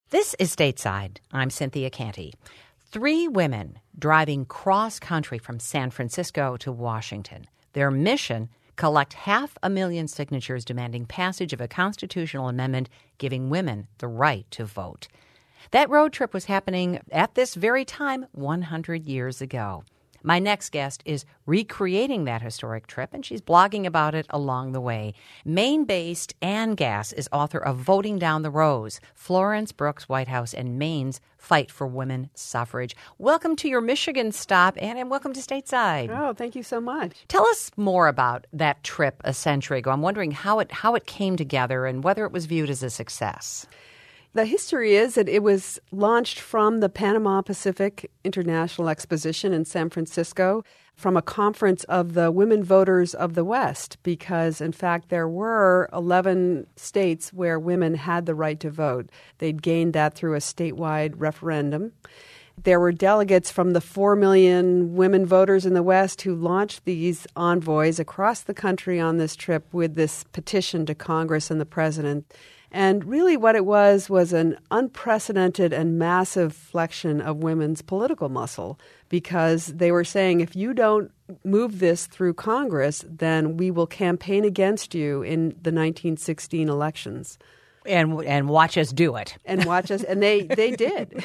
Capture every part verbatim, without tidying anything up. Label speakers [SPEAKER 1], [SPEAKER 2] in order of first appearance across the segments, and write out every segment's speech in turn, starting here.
[SPEAKER 1] This is Stateside. I'm Cynthia Canty. Three women driving cross-country from San Francisco to Washington. Their mission, collect half a million signatures demanding passage of a constitutional amendment giving women the right to vote. That road trip was happening at this very time one hundred years ago. My next guest is recreating that historic trip, and she's blogging about it along the way. Maine-based Ann Gass is author of Voting Down the Rows, Florence Brooks White House and Maine's Fight for Women Suffrage. Welcome to your Michigan stop, Ann, and welcome to Stateside.
[SPEAKER 2] Oh, thank you so much.
[SPEAKER 1] Tell us more about that trip a century ago. I'm wondering how it how it came together and whether it was viewed as a success.
[SPEAKER 2] The history is that it was launched from the Panama Pacific International Exposition in San Francisco from a conference of the women voters of the West, because, in fact, there were eleven states where women had the right to vote. They'd gained that through a statewide referendum. There were delegates from the four million women voters in the West who launched these envoys across the country on this trip with this petition to Congress and the president. And really what it was was an unprecedented and massive flexion of women's political muscle, because they were saying, if you don't move this through Congress, then we will campaign against you in the nineteen sixteen elections.
[SPEAKER 1] And and watch us do it.
[SPEAKER 2] And watch us. And they, they did.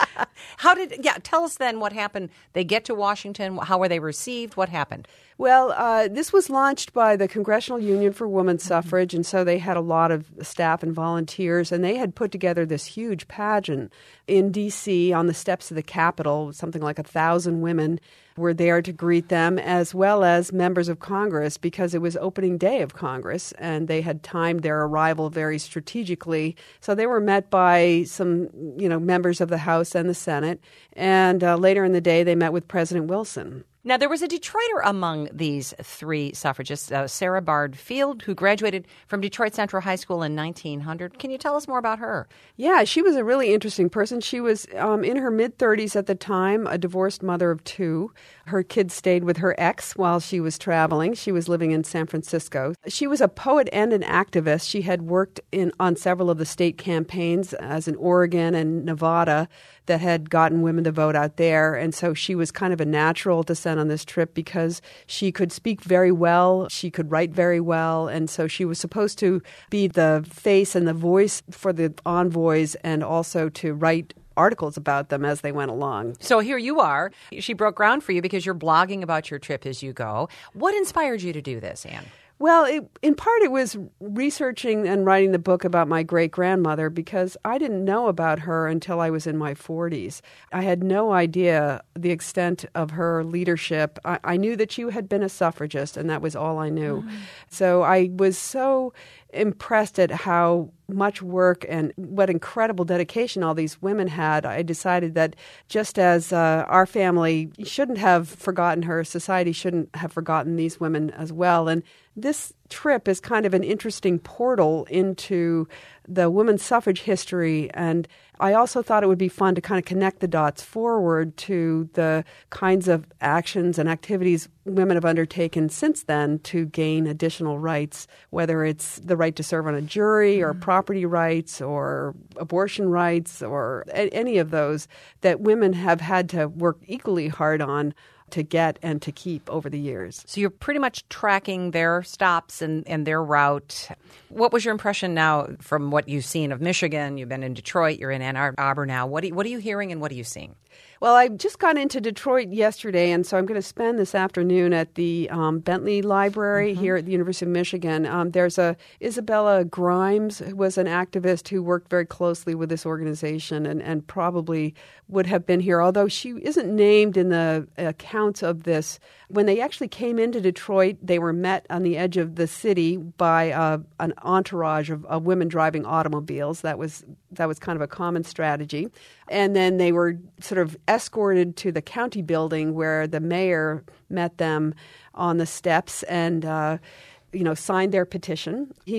[SPEAKER 1] How did, yeah, tell us then what happened. They get to Washington. How were they received? What happened?
[SPEAKER 2] Well, uh, this was launched by the Congressional Union for Women's Suffrage, and so they had a lot of staff and volunteers, and they had put together this huge pageant in D C on the steps of the Capitol. Something like a thousand women were there to greet them, as well as members of Congress, because it was opening day of Congress, and they had timed their arrival very strategically. So they were met by some, you know, members of the House and the Senate, and uh, later in the day they met with President Wilson.
[SPEAKER 1] Now, there was a Detroiter among these three suffragists, uh, Sarah Bard Field, who graduated from Detroit Central High School in nineteen hundred. Can you tell us more about her?
[SPEAKER 2] Yeah, she was a really interesting person. She was um, in her mid-thirties at the time, a divorced mother of two. Her kids stayed with her ex while she was traveling. She was living in San Francisco. She was a poet and an activist. She had worked in on several of the state campaigns, as in Oregon and Nevada, that had gotten women to vote out there. And so she was kind of a natural to send on this trip because she could speak very well, she could write very well, and so she was supposed to be the face and the voice for the envoys and also to write articles about them as they went along.
[SPEAKER 1] So here you are. She broke ground for you because you're blogging about your trip as you go. What inspired you to do this, Ann?
[SPEAKER 2] Well, it, in part it was researching and writing the book about my great-grandmother, because I didn't know about her until I was in my forties. I had no idea the extent of her leadership. I, I knew that she had been a suffragist, and that was all I knew. Mm-hmm. So I was so impressed at how much work and what incredible dedication all these women had. I decided that just as uh, our family shouldn't have forgotten her, society shouldn't have forgotten these women as well. And this trip is kind of an interesting portal into the women's suffrage history. And I also thought it would be fun to kind of connect the dots forward to the kinds of actions and activities women have undertaken since then to gain additional rights, whether it's the right to serve on a jury or property rights or abortion rights or a- any of those that women have had to work equally hard on to get and to keep over the years.
[SPEAKER 1] So you're pretty much tracking their stops and, and their route. What was your impression now from what you've seen of Michigan? You've been in Detroit, you're in Ann Arbor now. What, do you, what are you hearing and what are you seeing?
[SPEAKER 2] Well, I just got into Detroit yesterday, and so I'm going to spend this afternoon at the um, Bentley Library mm-hmm. here at the University of Michigan. Um, there's a Isabella Grimes, who was an activist who worked very closely with this organization and, and probably would have been here, although she isn't named in the accounts of this. When they actually came into Detroit, they were met on the edge of the city by uh, an entourage of, of women driving automobiles. That was that was kind of a common strategy. And then they were sort of escorted to the county building where the mayor met them on the steps and, uh, you know, signed their petition. He was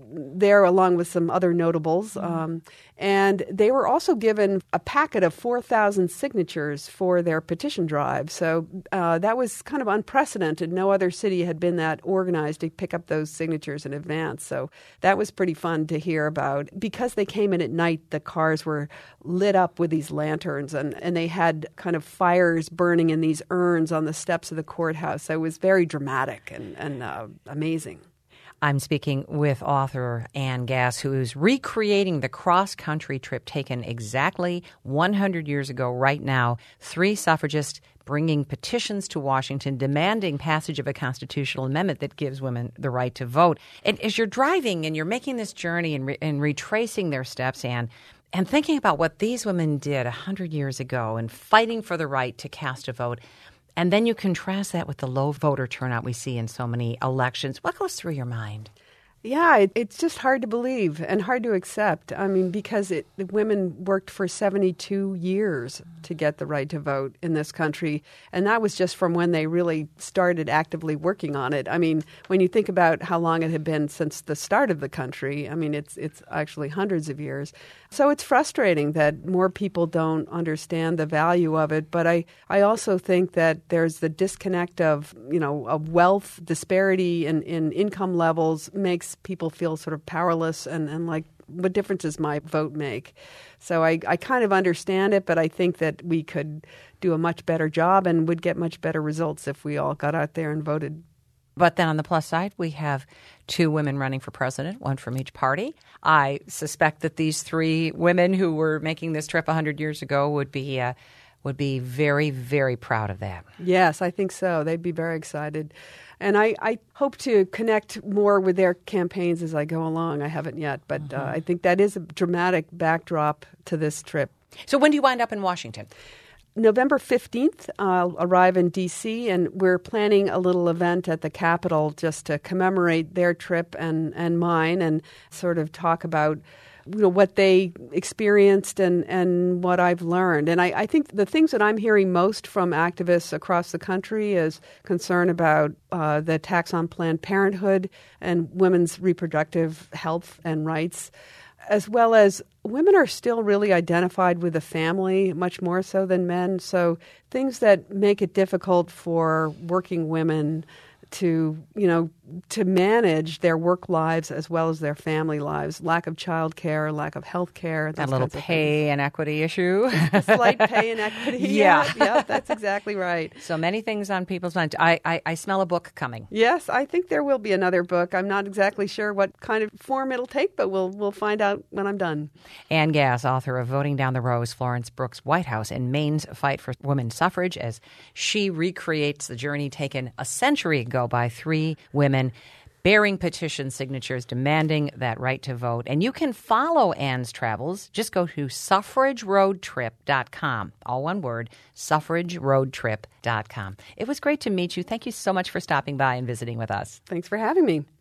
[SPEAKER 2] there along with some other notables. Mm-hmm. Um, and they were also given a packet of four thousand signatures for their petition drive. So uh, that was kind of unprecedented. No other city had been that organized to pick up those signatures in advance. So that was pretty fun to hear about. Because they came in at night, the cars were lit up with these lanterns, and, and they had kind of fires burning in these urns on the steps of the courthouse. So it was very dramatic and, and uh, amazing.
[SPEAKER 1] I'm speaking with author Ann Gass, who's recreating the cross-country trip taken exactly one hundred years ago right now. Three suffragists bringing petitions to Washington demanding passage of a constitutional amendment that gives women the right to vote. And as you're driving and you're making this journey and, re- and retracing their steps, Ann, and thinking about what these women did one hundred years ago and fighting for the right to cast a vote, and then you contrast that with the low voter turnout we see in so many elections. What goes through your mind?
[SPEAKER 2] Yeah, it, it's just hard to believe and hard to accept. I mean, because it, the women worked for seventy-two years to get the right to vote in this country. And that was just from when they really started actively working on it. I mean, when you think about how long it had been since the start of the country, I mean, it's it's actually hundreds of years. So it's frustrating that more people don't understand the value of it. But I, I also think that there's the disconnect of, you know, of wealth disparity in, in income levels makes people feel sort of powerless and, and like, what difference does my vote make? So I, I kind of understand it, but I think that we could do a much better job and would get much better results if we all got out there and voted.
[SPEAKER 1] But then on the plus side, we have two women running for president, one from each party. I suspect that these three women who were making this trip one hundred years ago would be uh, would be very, very proud of that.
[SPEAKER 2] Yes, I think so. They'd be very excited. And I, I hope to connect more with their campaigns as I go along. I haven't yet, but mm-hmm. uh, I think that is a dramatic backdrop to this trip.
[SPEAKER 1] So when do you wind up in Washington?
[SPEAKER 2] November fifteenth, I'll arrive in D C, and we're planning a little event at the Capitol just to commemorate their trip and, and mine and sort of talk about, you know, what they experienced and, and what I've learned. And I, I think the things that I'm hearing most from activists across the country is concern about uh, the attacks on Planned Parenthood and women's reproductive health and rights, as well as women are still really identified with the family much more so than men. So things that make it difficult for working women to, you know, to manage their work lives as well as their family lives. Lack of child care, lack of health care.
[SPEAKER 1] That little pay inequity issue.
[SPEAKER 2] Slight pay inequity.
[SPEAKER 1] Yeah.
[SPEAKER 2] yeah. Yeah, that's exactly right.
[SPEAKER 1] So many things on people's minds. I, I, I smell a book coming.
[SPEAKER 2] Yes, I think there will be another book. I'm not exactly sure what kind of form it'll take, but we'll we'll find out when I'm done.
[SPEAKER 1] Ann Gass, author of Voting Down the Rose, Florence Brooks' White House and Maine's Fight for Women's Suffrage, as she recreates the journey taken a century ago by three women bearing petition signatures demanding that right to vote. And you can follow Ann's travels. Just go to suffrage road trip dot com. All one word, suffrage road trip dot com. It was great to meet you. Thank you so much for stopping by and visiting with us.
[SPEAKER 2] Thanks for having me.